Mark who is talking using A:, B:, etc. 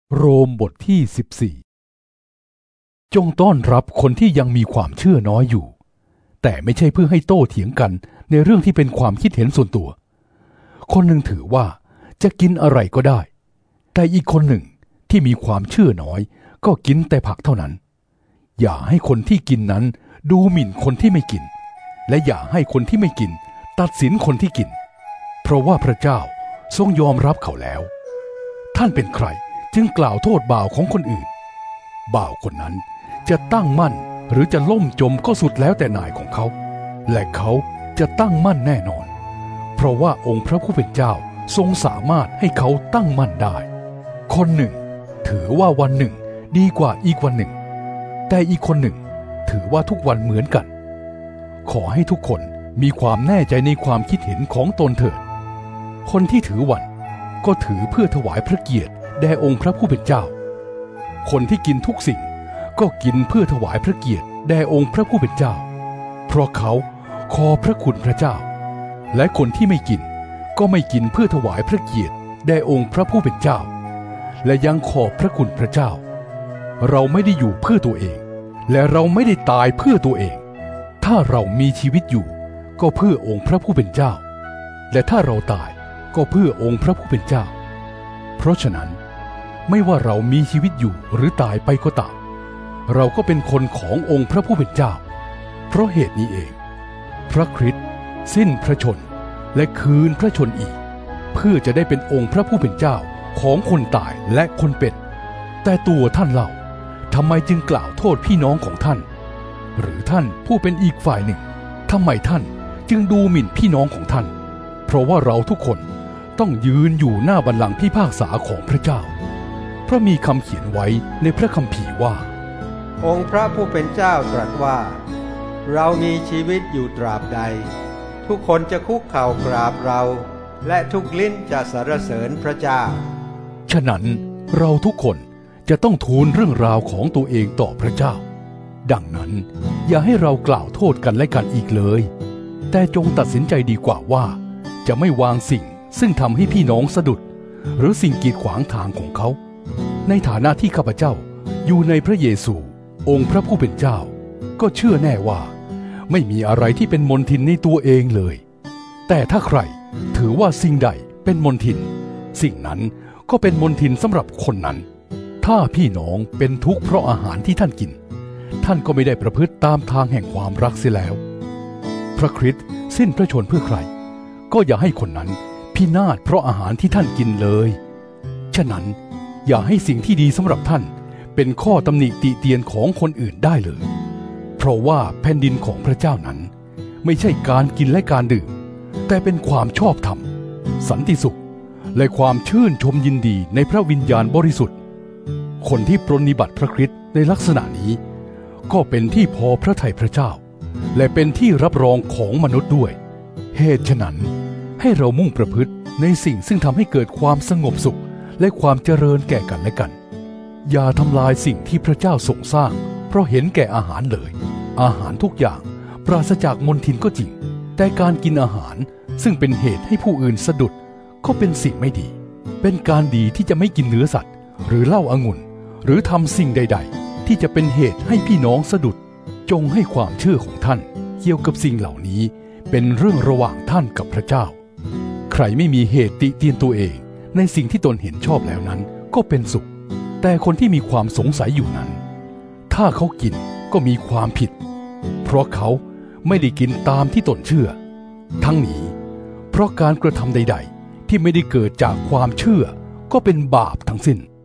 A: โรมบทที่14จงต้อนรับคนที่ยังมีความเชื่อน้อยอยู่แต่ไม่ใช่เพื่อให้โต้เถียงกันในเรื่องที่เป็นความคิดเห็นส่วนตัวคนหนึ่งถือว่าจะกินอะไรก็ได้แต่อีกคนหนึ่งที่มีความเชื่อน้อยก็กินแต่ผักเท่านั้นอย่าให้คนที่กินนั้นดูหมิ่นคนที่ไม่กินและอย่าให้คนที่ไม่กินตัดสินคนที่กินเพราะว่าพระเจ้าทรงยอมรับเขาแล้วท่านเป็นใครจึงกล่าวโทษบ่าวของคนอื่นบ่าวคนนั้นจะตั้งมั่นหรือจะล่มจมก็สุดแล้วแต่นายของเขาและเขาจะตั้งมั่นแน่นอนเพราะว่าองค์พระผู้เป็นเจ้าทรงสามารถให้เขาตั้งมั่นได้คนหนึ่งถือว่าวันหนึ่งดีกว่าอีกวันหนึ่งแต่อีกคนหนึ่งถือว่าทุกวันเหมือนกันขอให้ทุกคนมีความแน่ใจในความคิดเห็นของตนเถิดคนที่ถือวันก็ถือเพื่อถวายพระเกียรติแด่องค์พระผู้เป็นเจ้าคนที่กินทุกสิ่งก็กินเพื่อถวายพระเกียรติแด่องค์พระผู้เป็นเจ้าเพราะเขาขอบพระคุณพระเจ้าและคนที่ไม่กินก็ไม่กินเพื่อถวายพระเกียรติแด่องค์พระผู้เป็นเจ้าและยังขอบพระคุณพระเจ้าเราไม่ได้อยู่เพื่อตัวเองและเราไม่ได้ตายเพื่อตัวเองถ้าเรามีชีวิตอยู่ก็เพื่อองค์พระผู้เป็นเจ้าและถ้าเราตายก็เพื่อองค์พระผู้เป็นเจ้าเพราะฉะนั้นไม่ว่าเรามีชีวิตอยู่หรือตายไปก็ตามเราก็เป็นคนขององค์พระผู้เป็นเจ้าเพราะเหตุนี้เองพระคริสต์สิ้นพระชนและคืนพระชนอีกเพื่อจะได้เป็นองค์พระผู้เป็นเจ้าของคนตายและคนเป็นแต่ตัวท่านเล่าทำไมจึงกล่าวโทษพี่น้องของท่านหรือท่านผู้เป็นอีกฝ่ายหนึ่งทำไมท่านจึงดูหมิ่นพี่น้องของท่านเพราะว่าเราทุกคนต้องยืนอยู่หน้าบัลลังก์พิพากษาของพระเจ้าเพราะมีคำเขียนไว้ในพระคัมภีร์ว่า
B: องค์พระผู้เป็นเจ้าตรัสว่าเรามีชีวิตอยู่ตราบใดทุกคนจะคุกเข่ากราบเราและทุกลิ้นจะสรรเสริญพระเจ้า
A: ฉะนั้นเราทุกคนจะต้องทูลเรื่องราวของตัวเองต่อพระเจ้าดังนั้นอย่าให้เรากล่าวโทษกันและกันอีกเลยแต่จงตัดสินใจดีกว่าว่าจะไม่วางสิ่งซึ่งทำให้พี่น้องสะดุดหรือสิ่งกีดขวางทางของเขาในฐานะที่ข้าพเจ้าอยู่ในพระเยซูองค์พระผู้เป็นเจ้าก็เชื่อแน่ว่าไม่มีอะไรที่เป็นมลทินในตัวเองเลยแต่ถ้าใครถือว่าสิ่งใดเป็นมลทินสิ่งนั้นก็เป็นมลทินสำหรับคนนั้นถ้าพี่น้องเป็นทุกข์เพราะอาหารที่ท่านกินท่านก็ไม่ได้ประพฤติตามทางแห่งความรักเสียแล้วพระคริสต์สิ้นพระชนเพื่อใครก็อย่าให้คนนั้นพินาศเพราะอาหารที่ท่านกินเลยฉะนั้นอย่าให้สิ่งที่ดีสำหรับท่านเป็นข้อตำหนิติเตียนของคนอื่นได้เลยเพราะว่าแผ่นดินของพระเจ้านั้นไม่ใช่การกินและการดื่มแต่เป็นความชอบธรรมสันติสุขและความชื่นชมยินดีในพระวิญญาณบริสุทธิ์คนที่ปรนนิบัติพระคริสต์ในลักษณะนี้ก็เป็นที่พอพระทัยพระเจ้าและเป็นที่รับรองของมนุษย์ด้วยเหตุฉะนั้นให้เรามุ่งประพฤติในสิ่งซึ่งทำให้เกิดความสงบสุขและความเจริญแก่กันและกันอย่าทำลายสิ่งที่พระเจ้าทรงสร้างเพราะเห็นแก่อาหารเลยอาหารทุกอย่างปราศจากมลทินก็จริงแต่การกินอาหารซึ่งเป็นเหตุให้ผู้อื่นสะดุดก็เป็นสิ่งไม่ดีเป็นการดีที่จะไม่กินเนื้อสัตว์หรือเหล้าองุ่นหรือทำสิ่งใดๆที่จะเป็นเหตุให้พี่น้องสะดุดจงให้ความเชื่อของท่านเกี่ยวกับสิ่งเหล่านี้เป็นเรื่องระหว่างท่านกับพระเจ้าใครไม่มีเหตุติเตียนตัวเองในสิ่งที่ตนเห็นชอบแล้วนั้นก็เป็นสุขแต่คนที่มีความสงสัยอยู่นั้นถ้าเขากินก็มีความผิดเพราะเขาไม่ได้กินตามที่ตนเชื่อทั้งนี้เพราะการกระทำใดๆที่ไม่ได้เกิดจากความเชื่อก็เป็นบาปทั้งสิ้น